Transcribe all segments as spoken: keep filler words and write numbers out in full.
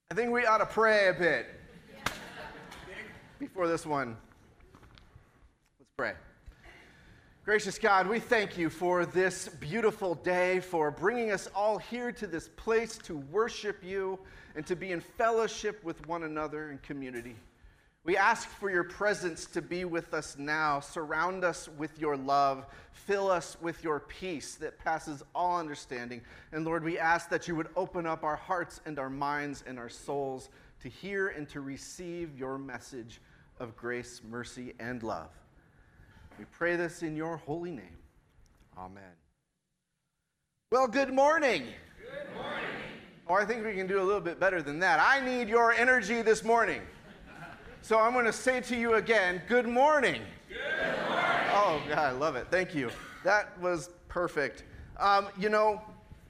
I think we ought to pray a bit before this one. Let's pray. Gracious God, we thank you for this beautiful day, for bringing us all here to this place to worship you and to be in fellowship with one another in community. We ask for your presence to be with us now. Surround us with your love. Fill us with your peace that passes all understanding. And Lord, we ask that you would open up our hearts and our minds and our souls to hear and to receive your message of grace, mercy, and love. We pray this in your holy name. Amen. Well, good morning. Good morning. Oh, I think we can do a little bit better than that. I need your energy this morning. So I'm going to say to you again, good morning. Good morning. Oh, God, I love it. Thank you. That was perfect. Um, you know,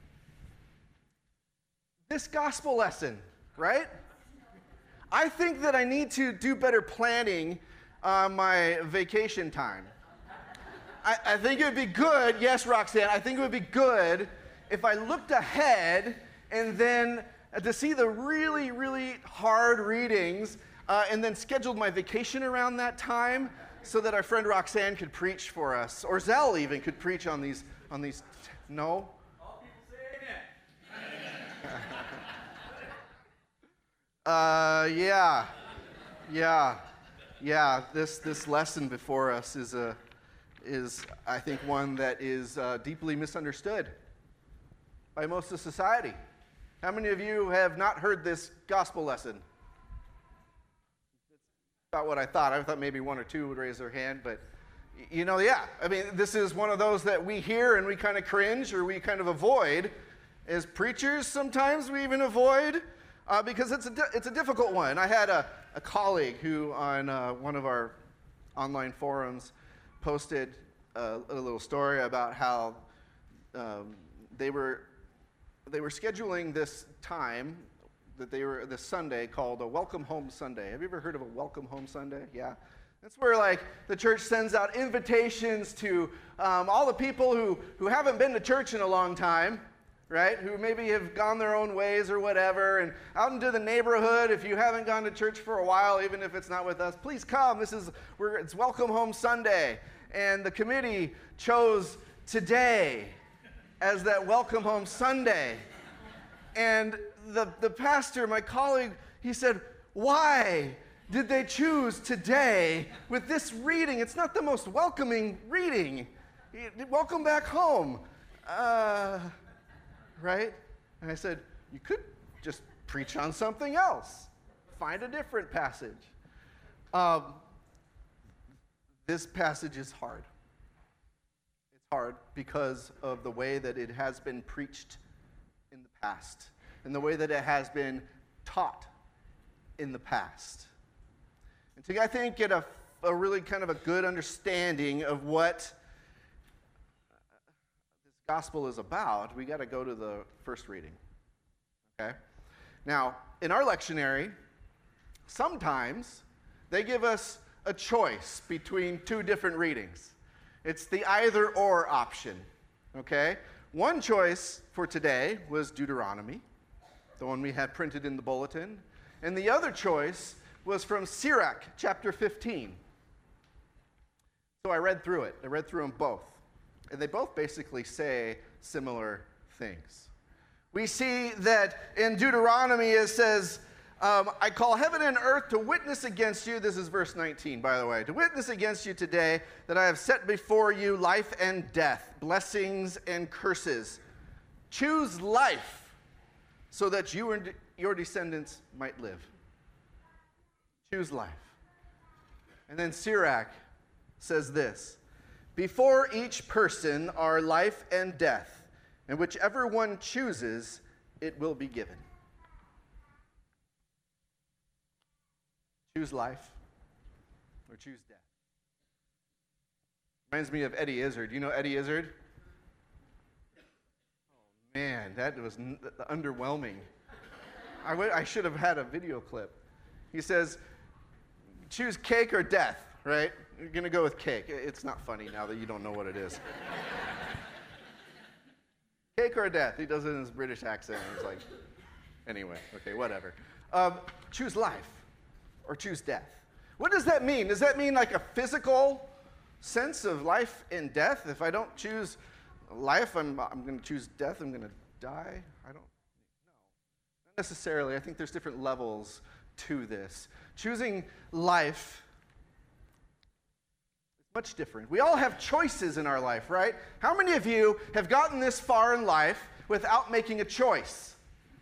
this gospel lesson, right? I think that I need to do better planning on my vacation time. I, I think it would be good, yes, Roxanne, I think it would be good if I looked ahead and then to see the really, really hard readings Uh, and then scheduled my vacation around that time so that our friend Roxanne could preach for us, or Zell even could preach on these, on these, t- no? All people say amen. uh, yeah, yeah, yeah, this, this lesson before us is, a, is I think, one that is uh, deeply misunderstood by most of society. How many of you have not heard this gospel lesson? About what I thought. I thought maybe one or two would raise their hand, but you know, yeah. I mean, this is one of those that we hear and we kind of cringe or we kind of avoid. As preachers, sometimes we even avoid uh, because it's a di- it's a difficult one. I had a, a colleague who on uh, one of our online forums posted a, a little story about how um, they were they were scheduling this time that they were this Sunday called a Welcome Home Sunday. Have you ever heard of a Welcome Home Sunday? Yeah. That's where like the church sends out invitations to um, all the people who, who haven't been to church in a long time, right? Who maybe have gone their own ways or whatever, and out into the neighborhood, if you haven't gone to church for a while, even if it's not with us, please come. This is where it's Welcome Home Sunday. And the committee chose today as that Welcome Home Sunday. And the, the pastor, my colleague, he said, why did they choose today with this reading? It's not the most welcoming reading. Welcome back home. Uh, right? And I said, you could just preach on something else. Find a different passage. Um, this passage is hard. It's hard because of the way that it has been preached in the past, and the way that it has been taught in the past. And to, I think, get a, a really kind of a good understanding of what this gospel is about, we got to go to the first reading. Okay? Now, in our lectionary, sometimes they give us a choice between two different readings. It's the either-or option. Okay? One choice for today was Deuteronomy, the one we had printed in the bulletin. And the other choice was from Sirach, chapter fifteen. So I read through it. I read through them both. And they both basically say similar things. We see that in Deuteronomy it says, um, I call heaven and earth to witness against you. This is verse nineteen, by the way. To witness against you today that I have set before you life and death, blessings and curses. Choose life so that you and your descendants might live. Choose life. And then Sirach says this, before each person are life and death, and whichever one chooses, it will be given. Choose life or choose death. Reminds me of Eddie Izzard. You know Eddie Izzard? Oh, man, that was n- underwhelming. I, w- I should have had a video clip. He says, choose cake or death, right? You're going to go with cake. It's not funny now that you don't know what it is. Cake or death. He does it in his British accent. He's like, Anyway, okay, whatever. Um, choose life or choose death. What does that mean? Does that mean like a physical sense of life and death? If I don't choose life, I'm, I'm going to choose death, I'm going to die? I don't know. Not necessarily. I think there's different levels to this. Choosing life is much different. We all have choices in our life, right? How many of you have gotten this far in life without making a choice?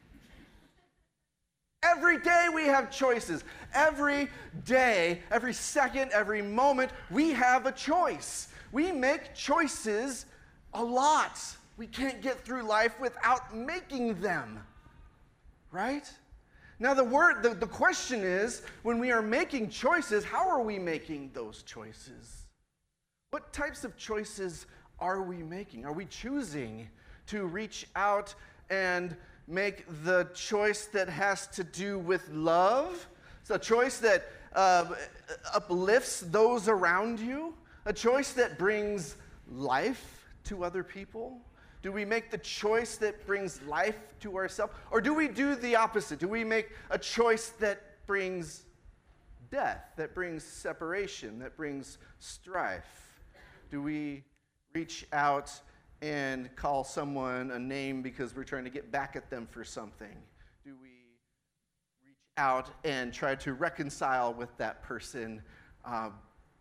Every day we have choices. Every day, every second, every moment, we have a choice. We make choices a lot. We can't get through life without making them, right? Now the word, the, the question is, when we are making choices, how are we making those choices? What types of choices are we making? Are we choosing to reach out and make the choice that has to do with love? It's a choice that uh, uplifts those around you, a choice that brings life to other people. Do we make the choice that brings life to ourselves? Or do we do the opposite? Do we make a choice that brings death, that brings separation, that brings strife? Do we reach out and call someone a name because we're trying to get back at them for something? Do we reach out and try to reconcile with that person, um,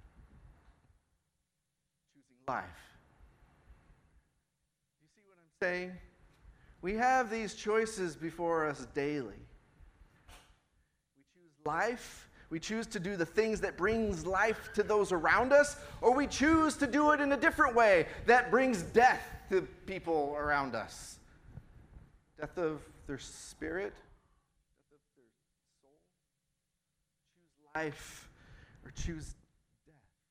choosing life? You see what I'm saying? We have these choices before us daily. We choose life. We choose to do the things that brings life to those around us, or we choose to do it in a different way that brings death to people around us. Death of their spirit, death of their soul. Choose life or choose death.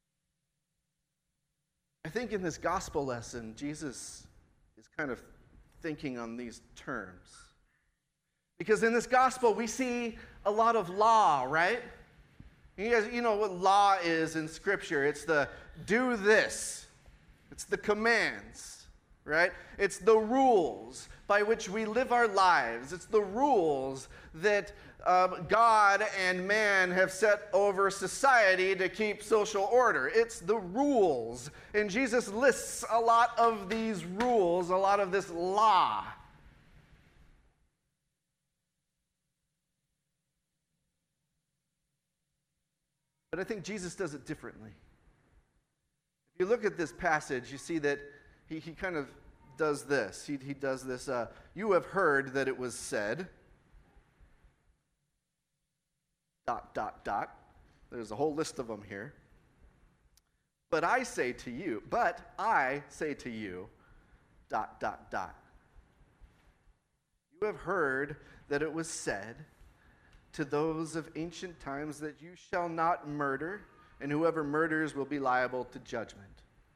I think in this gospel lesson, Jesus is kind of thinking on these terms. Because in this gospel, we see a lot of law, right? You guys, you know what law is in Scripture. It's the do this. It's the commands, right? It's the rules by which we live our lives. It's the rules that um, God and man have set over society to keep social order. It's the rules. And Jesus lists a lot of these rules, a lot of this law. But I think Jesus does it differently. If you look at this passage, you see that he, he kind of does this. He, he does this, uh, you have heard that it was said, dot, dot, dot. There's a whole list of them here. But I say to you, but I say to you, dot, dot, dot. You have heard that it was said to those of ancient times that you shall not murder, and whoever murders will be liable to judgment.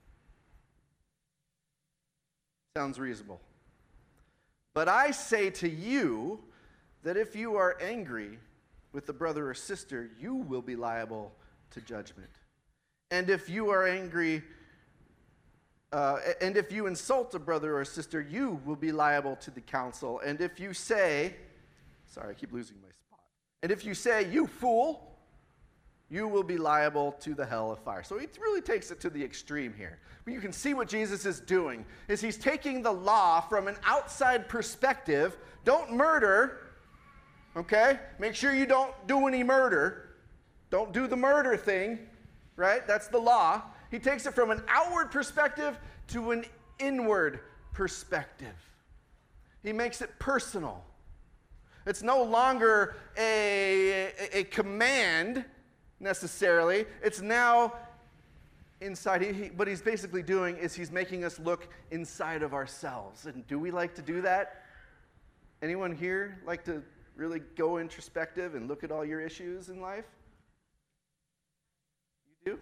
Sounds reasonable. But I say to you that if you are angry with a brother or sister, you will be liable to judgment. And if you are angry, uh, and if you insult a brother or sister, you will be liable to the council. And if you say, sorry, I keep losing my spot. And if you say, you fool, you will be liable to the hell of fire. So he really takes it to the extreme here. But you can see what Jesus is doing, is he's taking the law from an outside perspective. Don't murder, okay? Make sure you don't do any murder. Don't do the murder thing, right? That's the law. He takes it from an outward perspective to an inward perspective. He makes it personal. It's no longer a, a, a command, necessarily. It's now inside. He, he, what he's basically doing is he's making us look inside of ourselves. And do we like to do that? Anyone here like to really go introspective and look at all your issues in life? You do?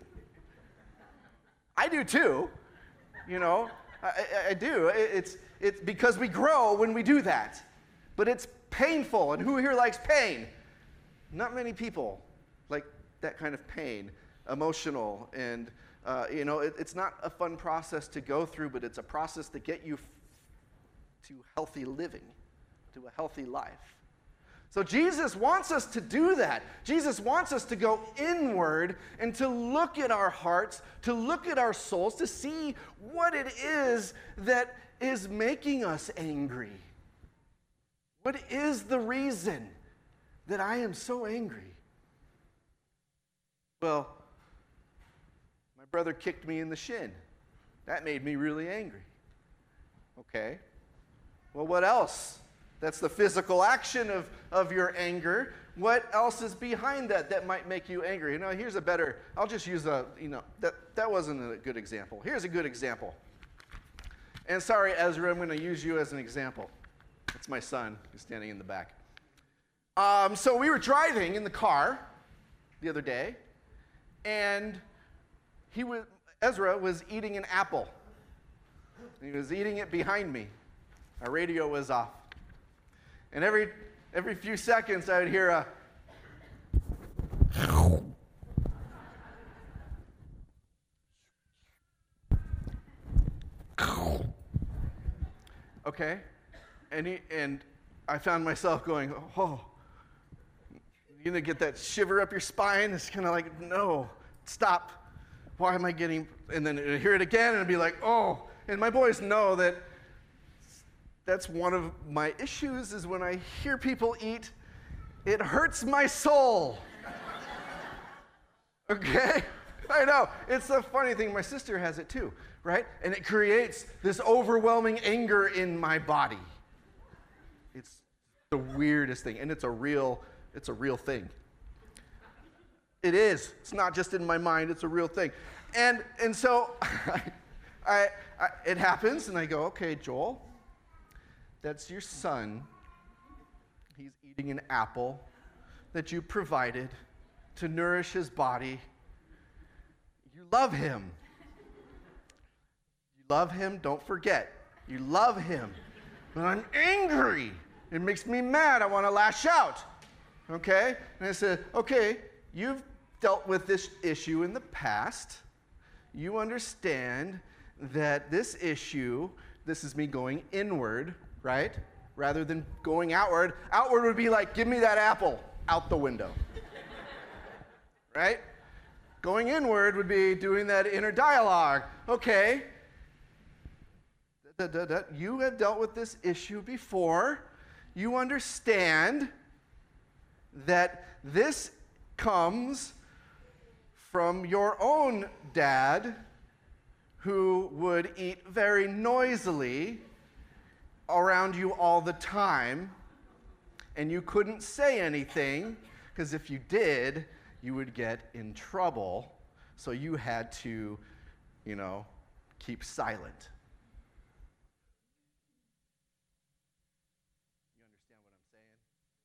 I do too. You know, I, I, I do. It, it's, it's because we grow when we do that. But it's painful. And who here likes pain? Not many people like that kind of pain, emotional, and uh, you know, it, it's not a fun process to go through, but it's a process to get you f- to healthy living, to a healthy life. So Jesus wants us to do that. Jesus wants us to go inward and to look at our hearts, to look at our souls, to see what it is that is making us angry. What is the reason that I am so angry? Well, my brother kicked me in the shin. That made me really angry. Okay. Well, what else? That's the physical action of, of your anger. What else is behind that that might make you angry? You know, here's a better, I'll just use a, you know, that, that wasn't a good example. Here's a good example. And sorry, Ezra, I'm going to use you as an example. That's my son who's standing in the back. Um, so we were driving in the car the other day, and he was, Ezra was eating an apple. He was eating it behind me. Our radio was off. And every every few seconds, I would hear a okay, and he and I found myself going, oh, you gonna get that shiver up your spine? It's kind of like, no, stop. Why am I getting? And then I'd hear it again, and it'd be like, oh. And my boys know that. That's one of my issues is when I hear people eat, it hurts my soul. Okay? I know. It's a funny thing. My sister has it too, right? And it creates this overwhelming anger in my body. It's the weirdest thing. And it's a real, it's a real thing. It is. It's not just in my mind. It's a real thing. And and so I, I, I it happens, and I go, okay, Joel, that's your son. He's eating an apple that you provided to nourish his body. You love him. You love him, don't forget. You love him. But I'm angry. It makes me mad. I want to lash out. Okay? And I said, okay, you've dealt with this issue in the past. You understand that this issue, this is me going inward, right? Rather than going outward. Outward would be like, give me that apple out the window. Right? Going inward would be doing that inner dialogue. Okay. Da, da, da. You have dealt with this issue before. You understand that this comes from your own dad, who would eat very noisily around you all the time, and you couldn't say anything, because if you did, you would get in trouble. So you had to, you know, keep silent. You understand what I'm saying?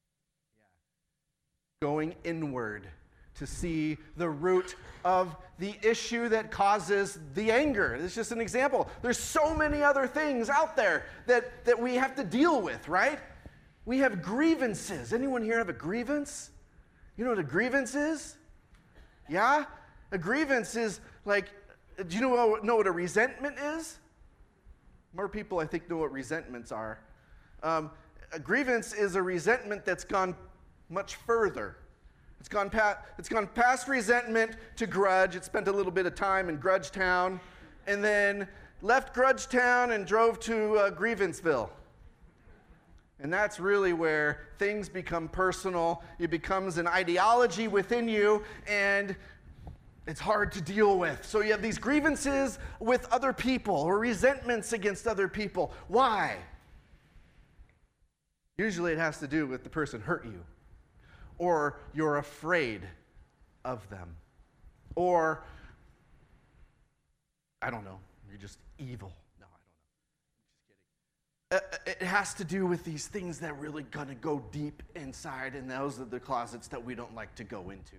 Yeah. Going inward to see the root of the issue that causes the anger. It's just an example. There's so many other things out there that, that we have to deal with, right? We have grievances. Anyone here have a grievance? You know what a grievance is? Yeah? A grievance is like, do you know, know what a resentment is? More people, I think, know what resentments are. Um, a grievance is a resentment that's gone much further. It's gone, past, it's gone past resentment to grudge. It spent a little bit of time in Grudge Town, and then left Grudge Town and drove to uh, Grievance-ville. And that's really where things become personal. It becomes an ideology within you, and it's hard to deal with. So you have these grievances with other people or resentments against other people. Why? Usually it has to do with the person hurt you, or you're afraid of them, or I don't know, you're just evil. No, I don't know. I'm just kidding. It has to do with these things that really gonna go deep inside, and those are the closets that we don't like to go into.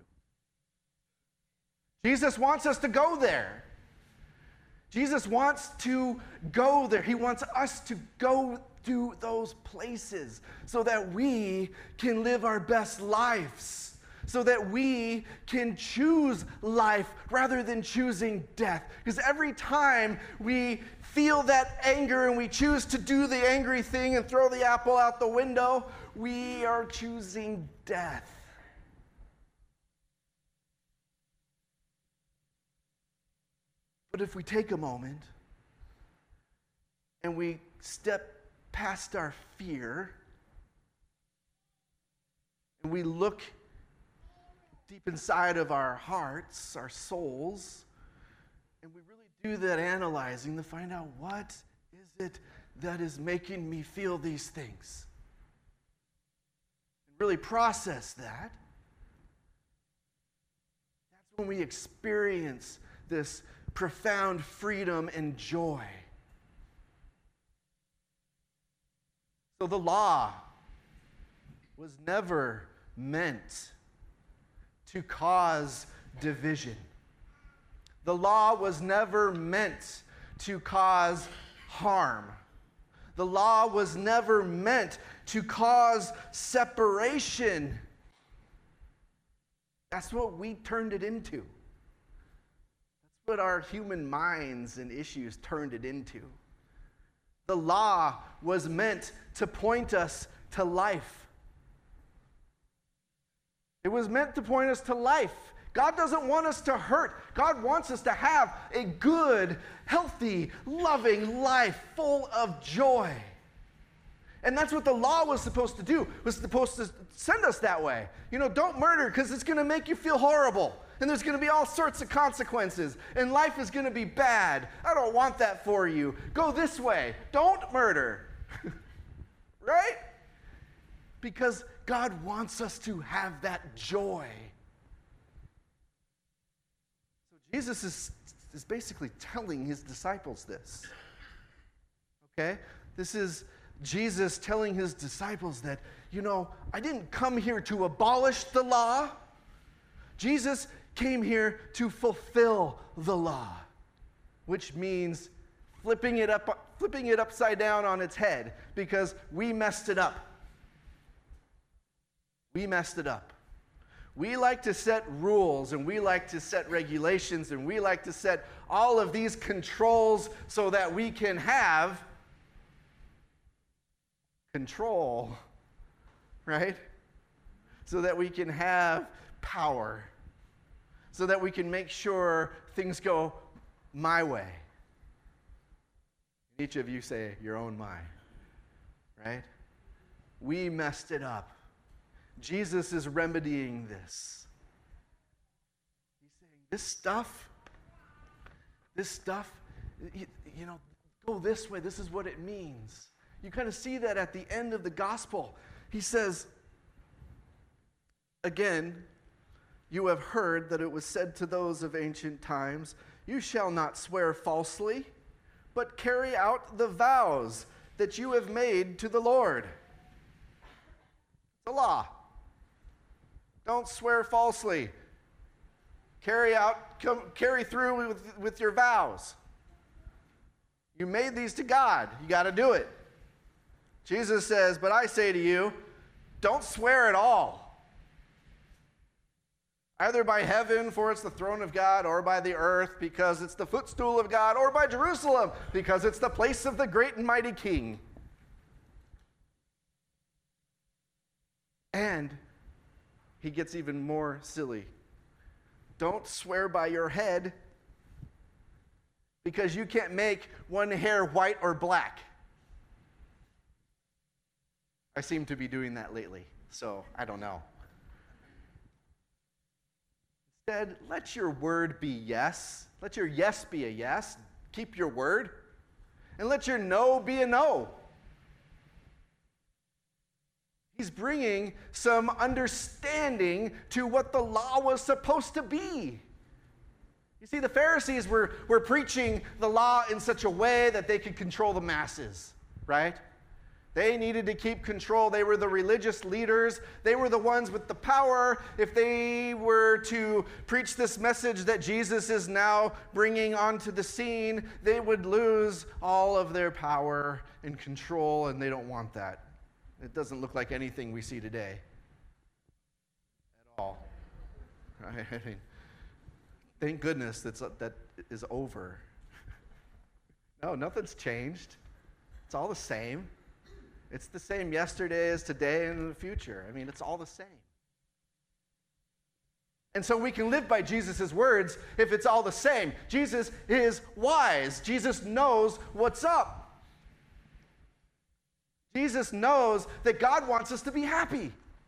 Jesus wants us to go there. Jesus wants to go there. He wants us to go to those places so that we can live our best lives, so that we can choose life rather than choosing death. Because every time we feel that anger and we choose to do the angry thing and throw the apple out the window, we are choosing death. But if we take a moment and we step past our fear and we look deep inside of our hearts, our souls, and we really do that analyzing to find out what is it that is making me feel these things, and really process that, that's when we experience this profound freedom and joy. So the law was never meant to cause division. The law was never meant to cause harm. The law was never meant to cause separation. That's what we turned it into. That's what our human minds and issues turned it into. The law was meant to point us to life. It was meant to point us to life. God doesn't want us to hurt. God wants us to have a good, healthy, loving life full of joy. And that's what the law was supposed to do. It was supposed to send us that way. You know, don't murder because it's going to make you feel horrible. And there's going to be all sorts of consequences. And life is going to be bad. I don't want that for you. Go this way. Don't murder. Right? Because God wants us to have that joy. So Jesus is, is basically telling his disciples this. Okay? This is Jesus telling his disciples that, you know, I didn't come here to abolish the law. Jesus came here to fulfill the law, which means flipping it up, flipping it upside down on its head, because we messed it up. We messed it up. We like to set rules, and we like to set regulations, and we like to set all of these controls so that we can have control, right? So that we can have power. So that we can make sure things go my way. Each of you say your own my, right? We messed it up. Jesus is remedying this. He's saying, this stuff, this stuff, you, you know, go this way. This is what it means. You kind of see that at the end of the gospel. He says, again, you have heard that it was said to those of ancient times, you shall not swear falsely, but carry out the vows that you have made to the Lord. The law. Don't swear falsely. Carry out, come, carry through with, with your vows. You made these to God. You got to do it. Jesus says, but I say to you, don't swear at all. Either by heaven, for it's the throne of God, or by the earth, because it's the footstool of God, or by Jerusalem, because it's the place of the great and mighty King. And he gets even more silly. Don't swear by your head, because you can't make one hair white or black. I seem to be doing that lately, so I don't know. Instead, let your word be yes. Let your yes be a yes. Keep your word. And let your no be a no. He's bringing some understanding to what the law was supposed to be. You see, the Pharisees were, were preaching the law in such a way that they could control the masses, right? They needed to keep control. They were the religious leaders. They were the ones with the power. If they were to preach this message that Jesus is now bringing onto the scene, they would lose all of their power and control, and they don't want that. It doesn't look like anything we see today at all. Right? I mean, thank goodness that's, that is over. No, nothing's changed. It's all the same. It's the same yesterday as today and in the future. I mean, it's all the same. And so we can live by Jesus' words if it's all the same. Jesus is wise. Jesus knows what's up. Jesus knows that God wants us to be happy.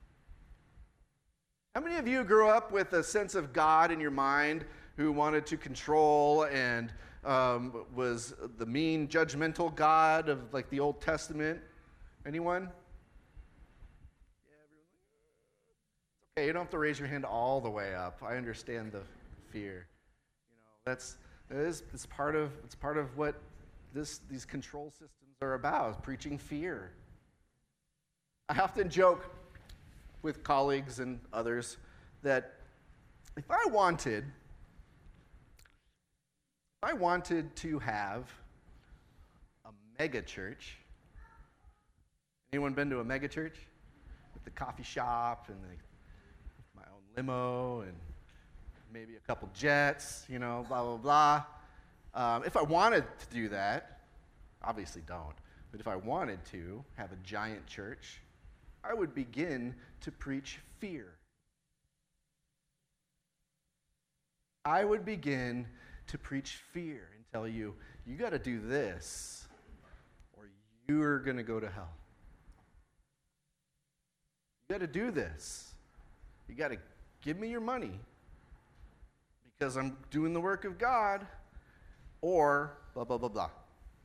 How many of you grew up with a sense of God in your mind who wanted to control and um, was the mean, judgmental God of like the Old Testament? Anyone? Okay, you don't have to raise your hand all the way up. I understand the fear. You know, that's that is it's part of it's part of what this these control systems are about, is preaching fear. I often joke with colleagues and others that if I wanted if I wanted to have a mega church. Anyone been to a mega church? With the coffee shop and the limo and maybe a couple jets, you know, blah, blah, blah. Um, if I wanted to do that, obviously don't, but if I wanted to have a giant church, I would begin to preach fear. I would begin to preach fear and tell you, you got to do this or you're going to go to hell. You got to do this. You got to give me your money because I'm doing the work of God, or blah, blah, blah, blah.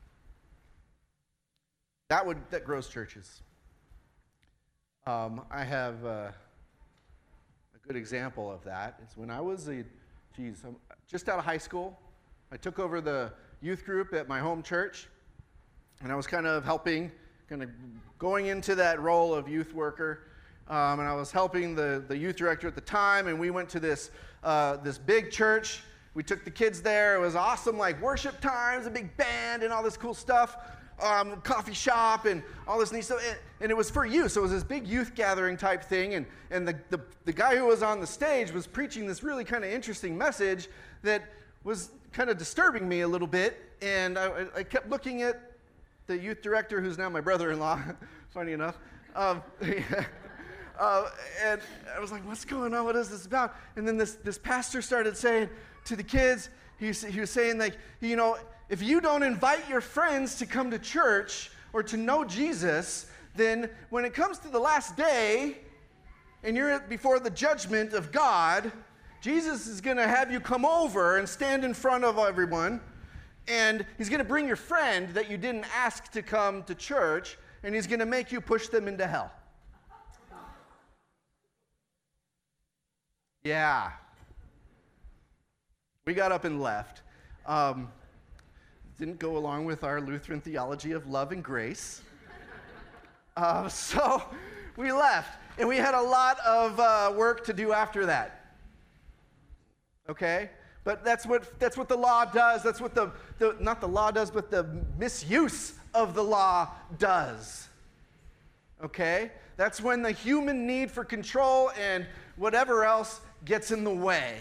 That would that grows churches. Um, I have uh, a good example of that. It's when I was a, geez, I'm just out of high school. I took over the youth group at my home church, and I was kind of helping, kind of going into that role of youth worker. Um, and I was helping the, the youth director at the time, and we went to this uh, this big church. We took the kids there. It was awesome, like worship times, a big band, and all this cool stuff, um, coffee shop, and all this neat stuff. And, and it was for youth, so it was this big youth gathering type thing. And and the the, the guy who was on the stage was preaching this really kind of interesting message that was kind of disturbing me a little bit. And I, I kept looking at the youth director, who's now my brother-in-law, funny enough. Um, Uh, and I was like, what's going on? What is this about? And then this, this pastor started saying to the kids, he was, he was saying, like, you know, if you don't invite your friends to come to church or to know Jesus, then when it comes to the last day and you're before the judgment of God, Jesus is going to have you come over and stand in front of everyone, and he's going to bring your friend that you didn't ask to come to church, and he's going to make you push them into hell. Yeah. We got up and left. Um, didn't go along with our Lutheran theology of love and grace. Uh, so we left, and we had a lot of uh, work to do after that. Okay? But that's what that's what the law does. That's what the, the not the law does, but the misuse of the law does. Okay? That's when the human need for control and whatever else gets in the way.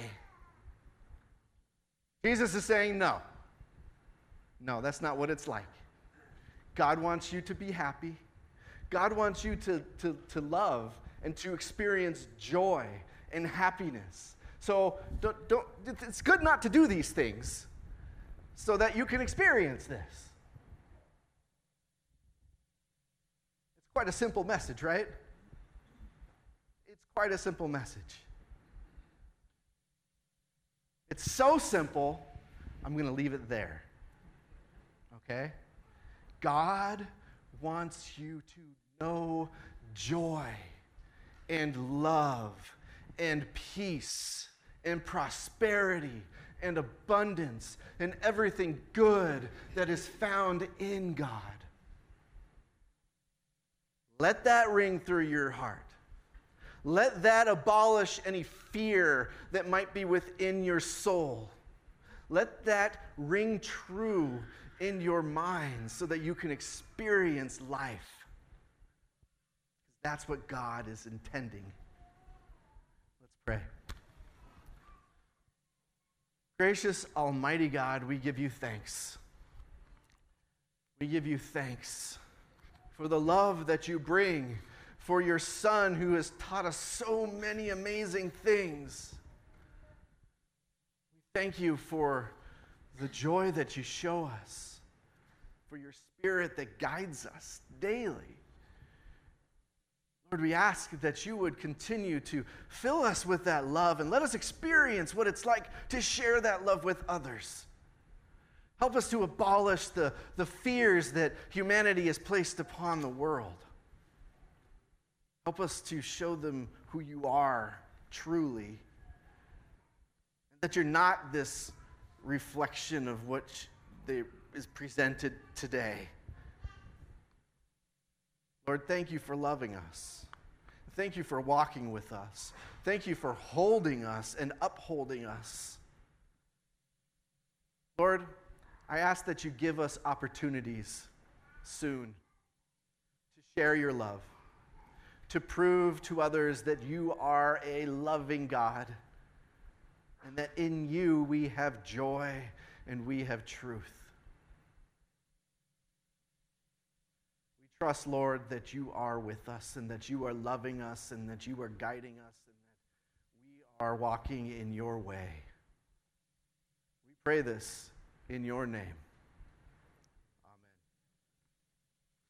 Jesus is saying, no. No, that's not what it's like. God wants you to be happy. God wants you to, to, to love and to experience joy and happiness. So don't, don't, it's good not to do these things so that you can experience this. It's quite a simple message, right? It's quite a simple message. It's so simple, I'm going to leave it there. Okay? God wants you to know joy and love and peace and prosperity and abundance and everything good that is found in God. Let that ring through your heart. Let that abolish any fear that might be within your soul. Let that ring true in your mind so that you can experience life. That's what God is intending. Let's pray. Gracious Almighty God, we give you thanks. We give you thanks for the love that you bring, for your Son who has taught us so many amazing things. We thank you for the joy that you show us, for your Spirit that guides us daily. Lord, we ask that you would continue to fill us with that love and let us experience what it's like to share that love with others. Help us to abolish the, the fears that humanity has placed upon the world. Help us to show them who you are truly, that you're not this reflection of what they, is presented today. Lord, thank you for loving us. Thank you for walking with us. Thank you for holding us and upholding us. Lord, I ask that you give us opportunities soon to share your love, to prove to others that you are a loving God, and that in you we have joy and we have truth. We trust, Lord, that you are with us and that you are loving us and that you are guiding us and that we are walking in your way. We pray this in your name.